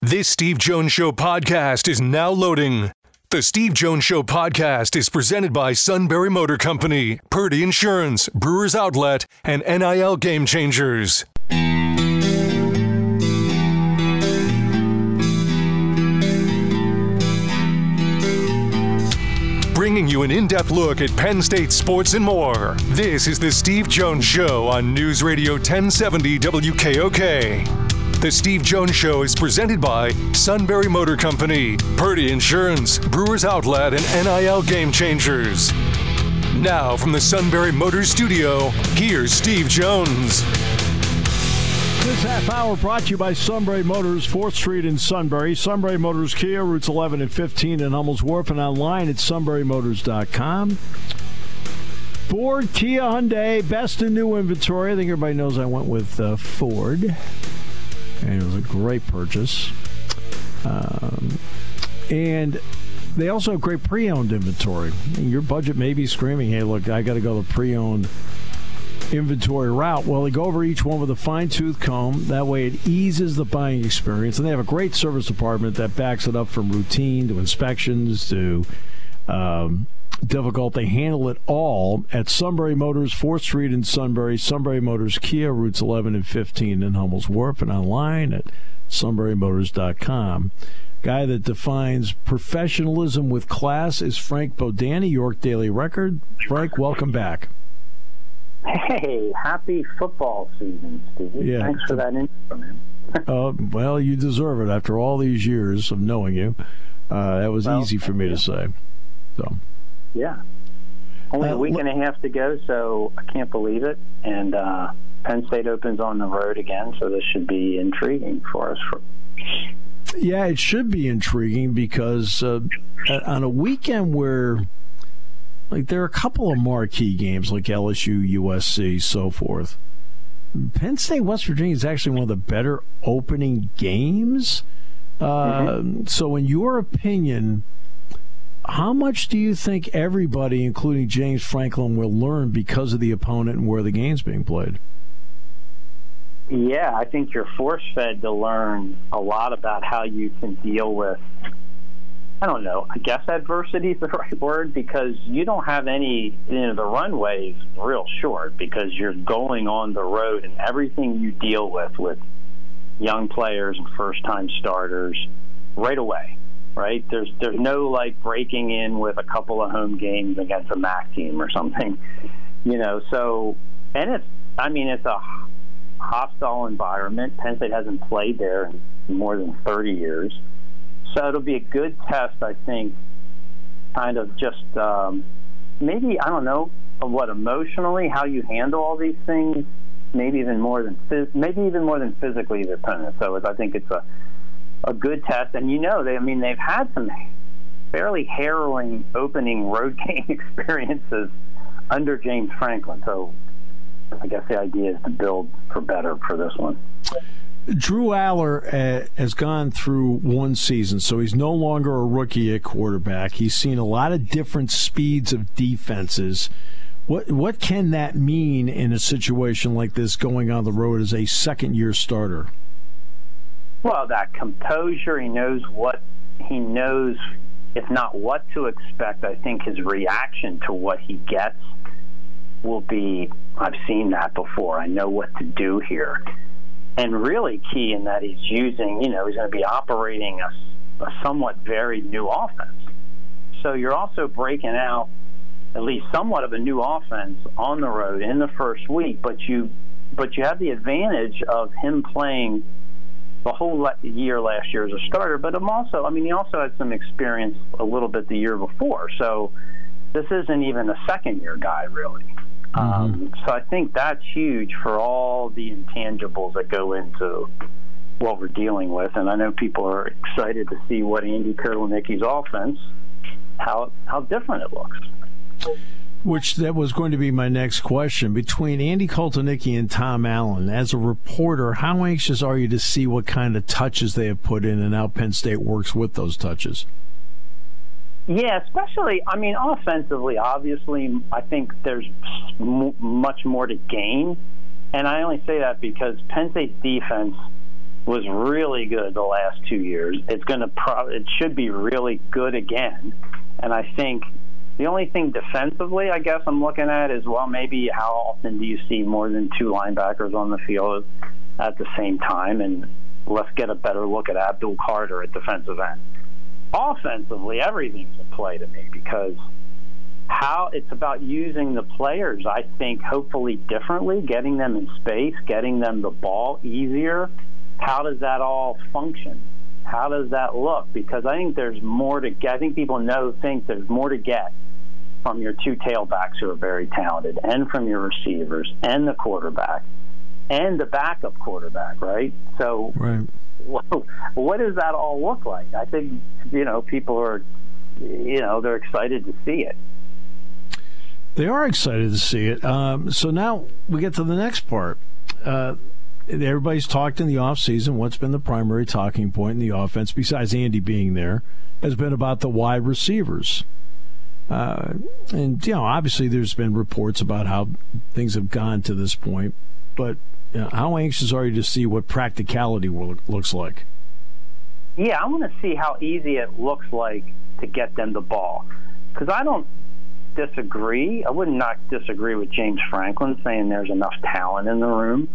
This Steve Jones Show podcast is now loading. The Steve Jones Show podcast is presented by Sunbury Motor Company, Purdy Insurance, Brewers Outlet, and NIL Game Changers. Bringing you an in-depth look at Penn State sports and more. This is the Steve Jones Show on News Radio 1070 WKOK. The Steve Jones Show is presented by Sunbury Motor Company, Purdy Insurance, Brewers Outlet, and NIL Game Changers. Now from the Sunbury Motors Studio, here's Steve Jones. This half hour brought to you by Sunbury Motors, 4th Street in Sunbury. Sunbury Motors Kia, routes 11 and 15 in Hummels Wharf, and online at sunburymotors.com. Ford, Kia, Hyundai, best in new inventory. I think everybody knows I went with Ford. And it was a great purchase. And they also have great pre-owned inventory. Your budget may be screaming, hey, look, I got to go the pre-owned inventory route. Well, they go over each one with a fine-tooth comb. That way it eases the buying experience. And they have a great service department that backs it up from routine to inspections to difficult. They handle it all at Sunbury Motors, 4th Street in Sunbury. Sunbury Motors Kia, routes 11 and 15 in Hummels Wharf, and online at sunburymotors.com. Guy that defines professionalism with class is Frank Bodani, York Daily Record. Frank, welcome back. Hey, happy football season, Steve. Yeah. Thanks for that intro, man. Well, you deserve it after all these years of knowing you. That was easy for me to say. So. Yeah. Only a week and a half to go, so I can't believe it. And Penn State opens on the road again, so this should be intriguing for us. Yeah, it should be intriguing because on a weekend where, like, there are a couple of marquee games like LSU, USC, so forth. Penn State, West Virginia is actually one of the better opening games. So in your opinion, how much do you think everybody, including James Franklin, will learn because of the opponent and where the game's being played? Yeah, I think you're force-fed to learn a lot about how you can deal with, I don't know, I guess adversity is the right word, because you don't have any, the runway is real short because you're going on the road, and everything you deal with young players and first-time starters right away. Right? There's no like breaking in with a couple of home games against a MAC team or something, so, and it's a hostile environment. Penn State hasn't played there in more than 30 years. So it'll be a good test, I think, kind of just maybe, I don't know, emotionally, how you handle all these things, maybe even more than physically the opponent. So I think it's a good test, and they've had some fairly harrowing opening road game experiences under James Franklin. So I guess the idea is to build for better for this one. Drew Aller has gone through one season, so he's no longer a rookie at quarterback. He's seen a lot of different speeds of defenses. What can that mean in a situation like this going on the road as a second-year starter? Well, that composure, he knows, if not what to expect. I think his reaction to what he gets will be, I've seen that before. I know what to do here. And really key in that he's using, he's going to be operating a somewhat varied new offense. So you're also breaking out at least somewhat of a new offense on the road in the first week, but you have the advantage of him playing the whole year last year as a starter, but he also had some experience a little bit the year before. So this isn't even a second-year guy, really. So I think that's huge for all the intangibles that go into what we're dealing with. And I know people are excited to see what Andy Kotelnicki's offense, how different it looks. Which that was going to be my next question. Between Andy Kotelnicki and Tom Allen, as a reporter, how anxious are you to see what kind of touches they have put in and how Penn State works with those touches? Yeah, especially, offensively, obviously, I think there's much more to gain. And I only say that because Penn State's defense was really good the last 2 years. It should be really good again. And I think the only thing defensively, I guess, I'm looking at is, well, maybe how often do you see more than two linebackers on the field at the same time? And let's get a better look at Abdul Carter at defensive end. Offensively, everything's a play to me, because how it's about using the players, I think, hopefully differently, getting them in space, getting them the ball easier. How does that all function? How does that look? Because I think there's more to get. I think people think there's more to get from your two tailbacks who are very talented, and from your receivers, and the quarterback, and the backup quarterback, right? So right. What does that all look like? I think, people are, they're excited to see it. They are excited to see it. So now we get to the next part. Everybody's talked in the offseason. What's been the primary talking point in the offense, besides Andy being there, has been about the wide receivers. And, obviously there's been reports about how things have gone to this point. But how anxious are you to see what practicality looks like? Yeah, I want to see how easy it looks like to get them the ball. Because I don't disagree. I would not disagree with James Franklin saying there's enough talent in the room.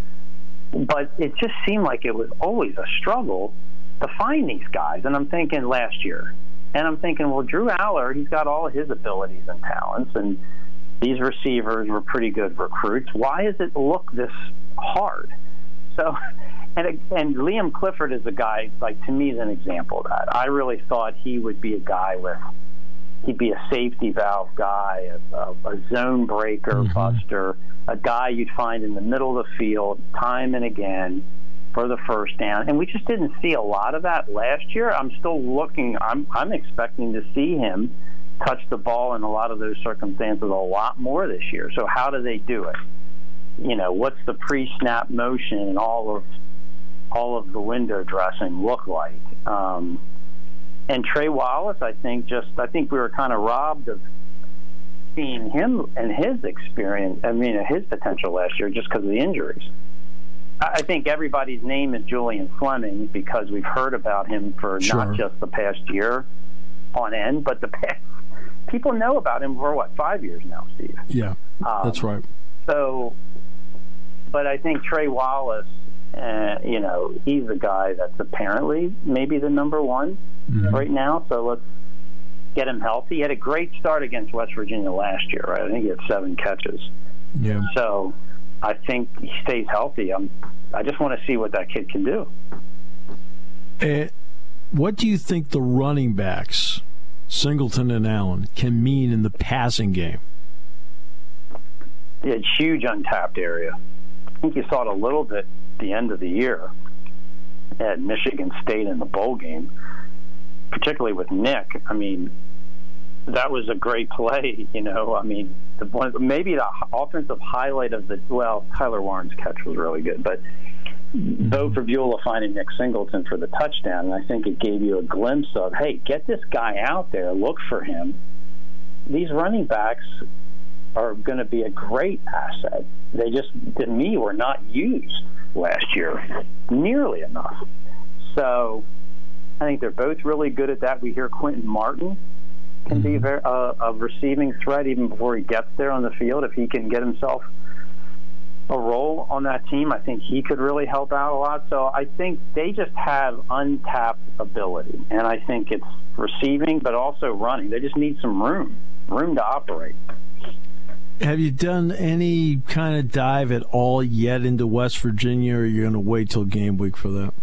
But it just seemed like it was always a struggle to find these guys. And I'm thinking last year. And I'm thinking, well, Drew Aller, he's got all of his abilities and talents. And these receivers were pretty good recruits. Why does it look this hard? So, and Liam Clifford is a guy, to me, is an example of that. I really thought he would be a guy he'd be a safety valve guy, a zone breaker, buster, a guy you'd find in the middle of the field time and again for the first down. And we just didn't see a lot of that last year. I'm still looking. I'm expecting to see him touch the ball in a lot of those circumstances a lot more this year. So how do they do it? What's the pre-snap motion and all of the window dressing look like? And Trey Wallace, I think we were kind of robbed of seeing him and his experience, his potential last year, just because of the injuries. I think everybody's name is Julian Fleming because we've heard about him for not just the past year on end, but people know about him for 5 years now, Steve? Yeah, that's right. So, but I think Trey Wallace, he's a guy that's apparently maybe the number one right now. So let's get him healthy. He had a great start against West Virginia last year, right? I think he had 7 catches. Yeah. So I think he stays healthy. I just want to see what that kid can do. What do you think the running backs, Singleton and Allen, can mean in the passing game? Yeah, it's huge untapped area. I think you saw it a little bit at the end of the year at Michigan State in the bowl game, particularly with Nick. That was a great play, maybe the offensive highlight of Tyler Warren's catch was really good, but Bo Prabula finding Nick Singleton for the touchdown, and I think it gave you a glimpse of, hey, get this guy out there, look for him. These running backs are going to be a great asset. They just, to me, were not used last year nearly enough. So I think they're both really good at that. We hear Quentin Martin can be a receiving threat even before he gets there on the field. If he can get himself a role on that team, I think he could really help out a lot. So I think they just have untapped ability, and I think it's receiving but also running. They just need some room to operate. Have you done any kind of dive at all yet into West Virginia, or are you going to wait till game week for that?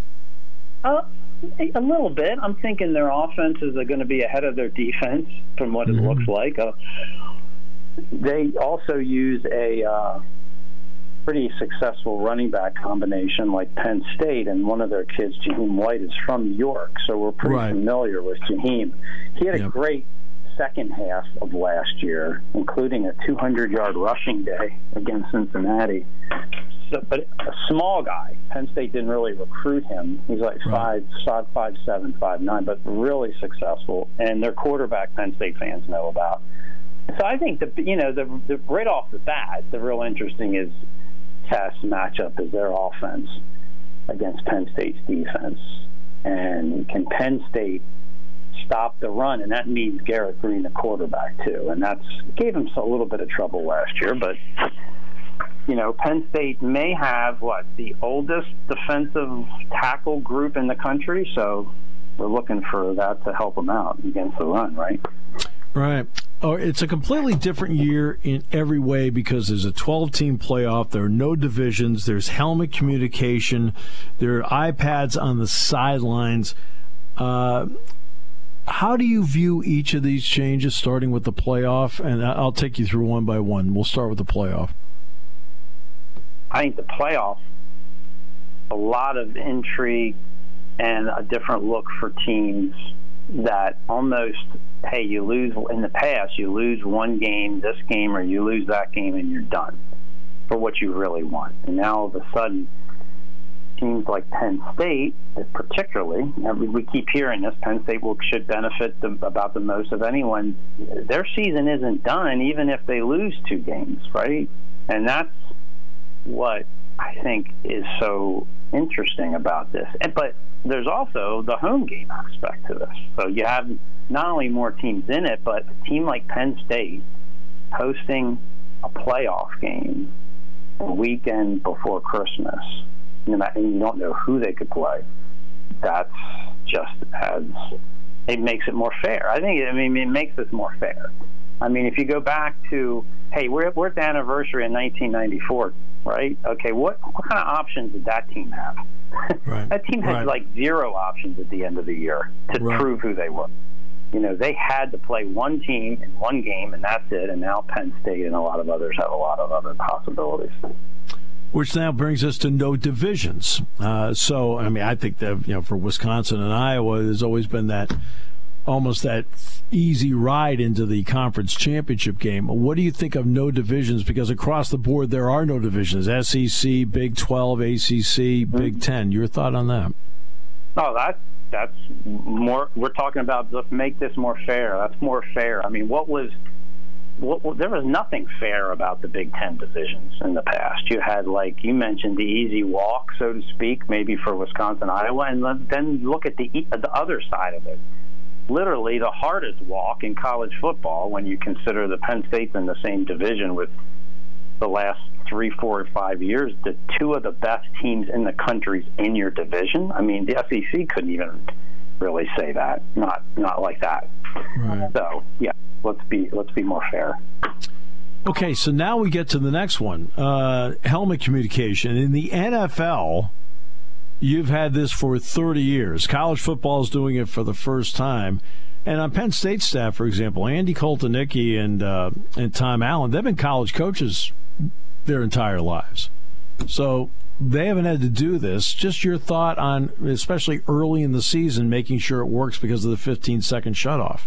A little bit. I'm thinking their offenses are going to be ahead of their defense from what it looks like. They also use a pretty successful running back combination like Penn State, and one of their kids, Jaheim White, is from New York, so we're pretty familiar with Jaheim. He had a great second half of last year, including a 200-yard rushing day against Cincinnati. So, but a small guy. Penn State didn't really recruit him. He's like 5'7", 5'9", but really successful. And their quarterback, Penn State fans know about. So I think the right off the bat, the real interesting is test matchup is their offense. against Penn State's defense. And can Penn State stop the run? And that means Garrett Green, the quarterback, too. And that's gave him a little bit of trouble last year. But, Penn State may have, the oldest defensive tackle group in the country. So we're looking for that to help them out against the run, right? Right. Oh, it's a completely different year in every way because there's a 12-team playoff. There are no divisions. There's helmet communication. There are iPads on the sidelines. How do you view each of these changes, starting with the playoff? And I'll take you through one by one. We'll start with the playoff. I think the playoff, a lot of intrigue and a different look for teams that almost, hey, you lose in the past, you lose one game, this game, or you lose that game, and you're done for what you really want. And now all of a sudden, teams like Penn State, particularly, we keep hearing this, Penn State should benefit about the most of anyone. Their season isn't done, even if they lose 2 games, right? And that's what I think is so interesting about this. But there's also the home game aspect to this. So you have not only more teams in it, but a team like Penn State hosting a playoff game a weekend before Christmas, and you don't know who they could play. That's just it makes it more fair. It makes this more fair. If you go back to, hey, we're at the anniversary in 1994, right? Okay, what kind of options did that team have? Right. That team had like 0 options at the end of the year to prove who they were. They had to play one team in one game, and that's it. And now Penn State and a lot of others have a lot of other possibilities. Which now brings us to no divisions. I think that for Wisconsin and Iowa, there's always been almost that easy ride into the conference championship game. What do you think of no divisions? Because across the board, there are no divisions. SEC, Big 12, ACC, Big 10. Your thought on that? Oh, that's more. We're talking about let's make this more fair. That's more fair. There was nothing fair about the Big 10 divisions in the past. You had, like you mentioned, the easy walk, so to speak, maybe for Wisconsin, Iowa, and then look at the other side of it. Literally the hardest walk in college football when you consider the Penn State's in the same division with the last 3, 4, 5 years, the 2 of the best teams in the country's in your division. The SEC couldn't even really say that. Not like that. Right. So, yeah, let's be more fair. Okay, so now we get to the next one. Helmet communication. In the NFL, you've had this for 30 years. College football is doing it for the first time. And on Penn State staff, for example, Andy Koltonicki and Tom Allen, they've been college coaches their entire lives. So they haven't had to do this. Just your thought on, especially early in the season, making sure it works because of the 15-second shutoff.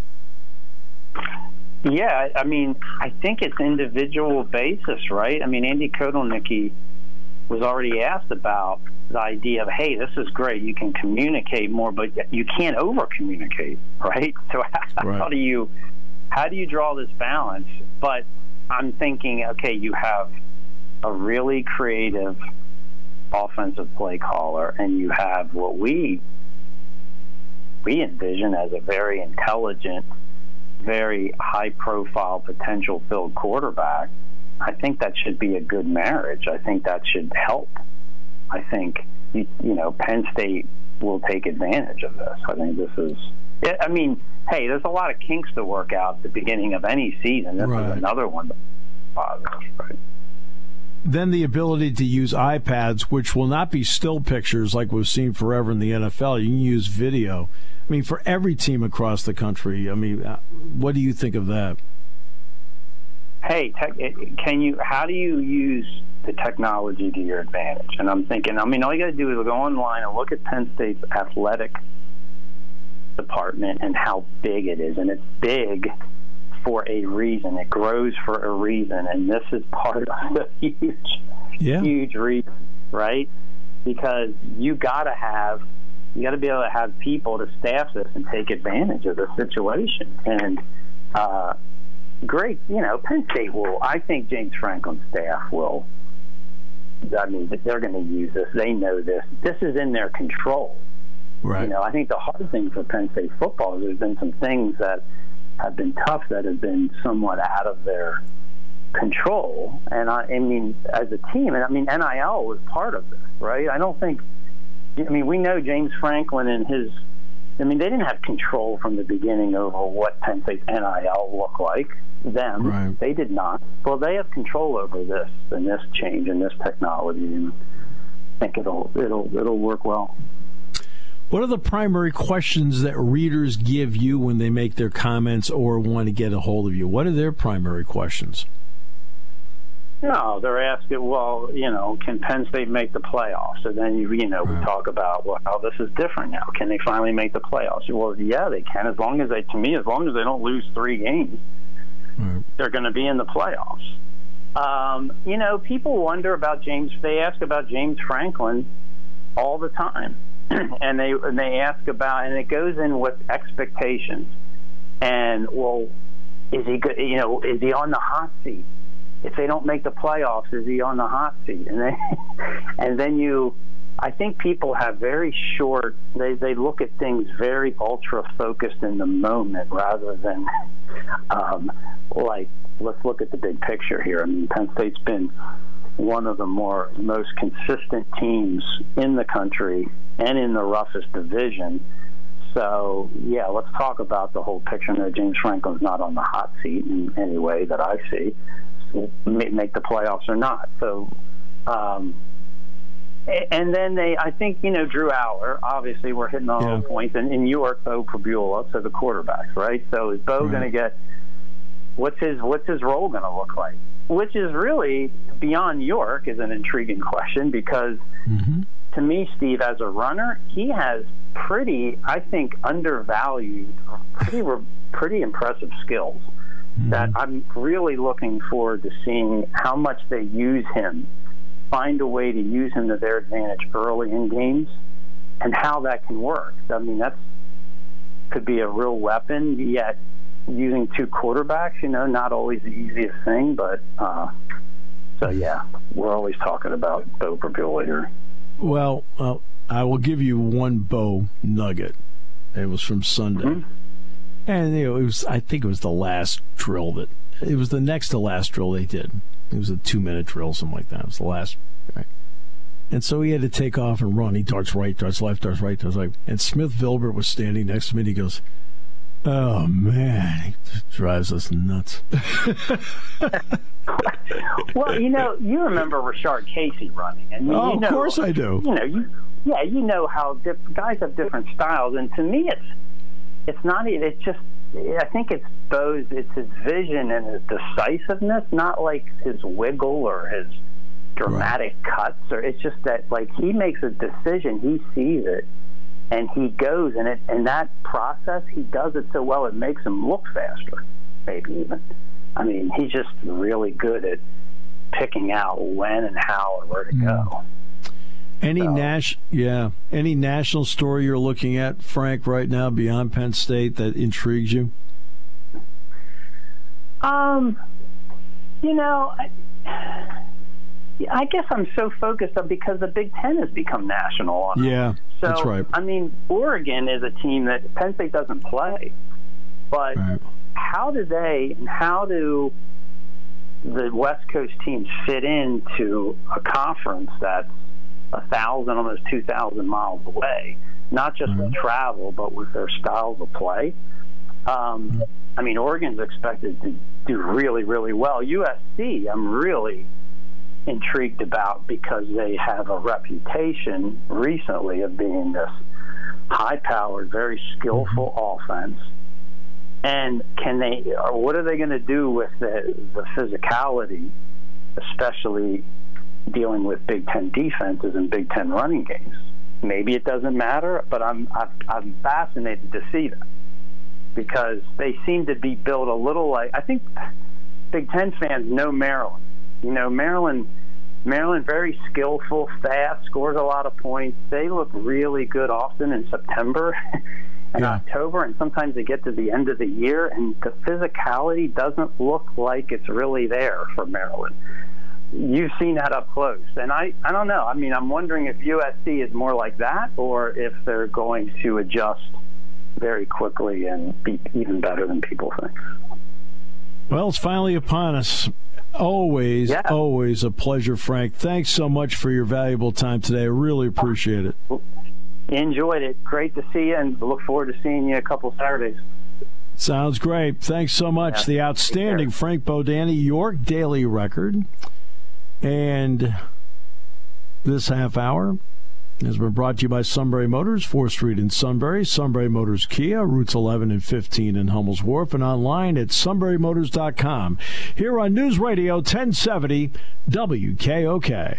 Yeah, I think it's individual basis, right? Andy Koltonicki was already asked about the idea of, hey, this is great, you can communicate more, but you can't over-communicate, right? So how do you draw this balance? But I'm thinking, okay, you have a really creative offensive play caller, and you have what we envision as a very intelligent, very high-profile, potential-filled quarterback. I think that should be a good marriage. I think that should help. I think, Penn State will take advantage of this. I think this is, hey, there's a lot of kinks to work out at the beginning of any season. This is another one. Right. Then the ability to use iPads, which will not be still pictures like we've seen forever in the NFL. You can use video. For every team across the country. What do you think of that? Hey, how do you use the technology to your advantage? And I'm thinking, all you got to do is go online and look at Penn State's athletic department and how big it is. And it's big for a reason. It grows for a reason. And this is part of the huge reason, right? Because you got to be able to have people to staff this and take advantage of the situation. And, great, Penn State I think James Franklin's staff will I mean, they're going to use this. They know this. This is in their control. Right. You know, I think the hard thing for Penn State football is there's been some things that have been tough that have been somewhat out of their control. And I mean, as a team, and I mean, NIL was part of this, right? I don't think, I mean, we know James Franklin and his, I mean, they didn't have control from the beginning over what Penn State's NIL looked like. Them, right. They did not. Well, they have control over this and this change and this technology, and I think it'll work well. What are the primary questions that readers give you when they make their comments or want to get a hold of you? What are their primary questions? No, they're asking, well, you know, can Penn State make the playoffs? And then, we talk about, well, how this is different now. Can they finally make the playoffs? Well, yeah, they can, as long as they don't lose 3 games, they're going to be in the playoffs. You know, people wonder about they ask about James Franklin all the time. and they ask about, and it goes in with expectations. And, well, is he good? You know, is he on the hot seat? If they don't make the playoffs, is he on the hot seat? And then I think people have very short. They look at things very ultra focused in the moment rather than like, let's look at the big picture here. I mean, Penn State's been one of the most consistent teams in the country and in the roughest division. So, yeah, let's talk about the whole picture. No, James Franklin's not on the hot seat in any way that I see. So, make the playoffs or not. So, and then I think, you know, Drew Aller, obviously we're hitting all the points, and in York, Bo Pribula, so the quarterbacks, right? So is Bo going to get, what's his role going to look like? Which is really, beyond York, is an intriguing question because, to me, Steve, as a runner, he has pretty, I think, undervalued, pretty impressive skills that I'm really looking forward to seeing how much they use him, find a way to use him to their advantage early in games, and how that can work. I mean, could be a real weapon, yet using 2 quarterbacks, you know, not always the easiest thing, but so yeah, we're always talking about Bo Pribula here. Well, I will give you one Bo nugget. It was from Sunday. And you know, I think it was the last drill it was the next to last drill they did. It was a 2-minute drill, something like that. It was the last, right? And so he had to take off and run. He darts right, darts left, darts right, darts left. And Smith Vilbert was standing next to me, and he goes, "Oh, man, he just drives us nuts." Well, you know, you remember Rashard Casey running. And of course I do. You know, you know how guys have different styles. And to me, it's not, it's just, I think it's his vision and his decisiveness, not like his wiggle or his dramatic cuts. Or it's just that, like, he makes a decision, he sees it, and he goes, and that process, he does it so well, it makes him look faster, maybe even. I mean, he's just really good at picking out when and how and where to go. Any national story you're looking at, Frank, right now beyond Penn State that intrigues you? You know, I guess I'm so focused on because the Big Ten has become national on it. Yeah, so, that's right. I mean, Oregon is a team that Penn State doesn't play, but how do the West Coast teams fit into a conference that's 1,000, almost 2,000 miles away, not just with travel, but with their styles of play? I mean, Oregon's expected to do really, really well. USC, I'm really intrigued about because they have a reputation recently of being this high-powered, very skillful offense. And what are they going to do with the physicality, especially dealing with Big Ten defenses and Big Ten running games? Maybe it doesn't matter, but I'm fascinated to see that because they seem to be built a little like, I think Big Ten fans know Maryland. You know, Maryland, very skillful, fast, scores a lot of points. They look really good often in September and October, and sometimes they get to the end of the year, and the physicality doesn't look like it's really there for Maryland. you've seen that up close. And I don't know. I mean, I'm wondering if USC is more like that or if they're going to adjust very quickly and be even better than people think. Well, it's finally upon us. Always a pleasure, Frank. Thanks so much for your valuable time today. I really appreciate it. Enjoyed it. Great to see you, and look forward to seeing you a couple Saturdays. Sounds great. Thanks so much. The outstanding Frank Bodani, York Daily Record. And this half hour has been brought to you by Sunbury Motors, 4th Street in Sunbury, Sunbury Motors Kia, routes 11 and 15 in Hummel's Wharf, and online at sunburymotors.com. Here on News Radio 1070 WKOK.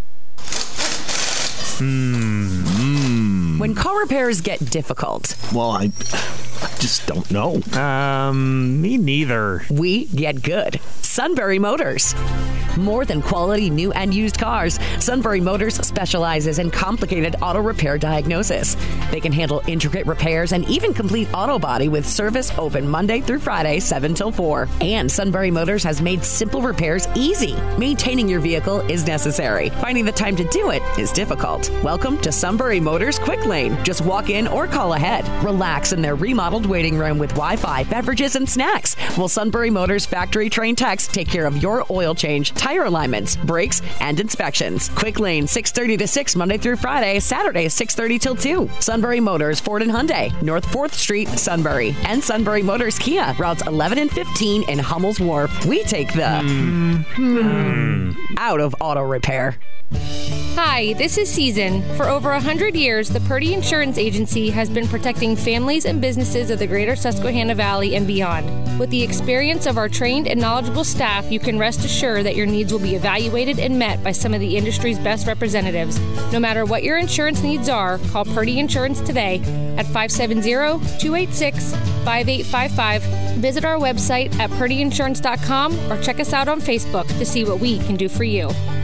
When car repairs get difficult. Well, I just don't know. Me neither. We get good. Sunbury Motors. More than quality new and used cars, Sunbury Motors specializes in complicated auto repair diagnosis. They can handle intricate repairs and even complete auto body with service open Monday through Friday, 7 till 4. And Sunbury Motors has made simple repairs easy. Maintaining your vehicle is necessary. Finding the time to do it is difficult. Welcome to Sunbury Motors Quick Lane. Just walk in or call ahead. Relax in their remodeled waiting room with Wi-Fi, beverages, and snacks. While Sunbury Motors factory trained techs take care of your oil change, tire alignments, brakes, and inspections. Quick Lane, 6:30 to 6 Monday through Friday, Saturday 6:30 till 2. Sunbury Motors, Ford and Hyundai, North 4th Street, Sunbury, and Sunbury Motors Kia, routes 11 and 15 in Hummel's Wharf. We take the out of auto repair. Hi, this is Season. For over 100 years, the Purdy Insurance Agency has been protecting families and businesses of the greater Susquehanna Valley and beyond. With the experience of our trained and knowledgeable staff, you can rest assured that your needs will be evaluated and met by some of the industry's best representatives. No matter what your insurance needs are, call Purdy Insurance today at 570-286-5855. Visit our website at purdyinsurance.com or check us out on Facebook to see what we can do for you.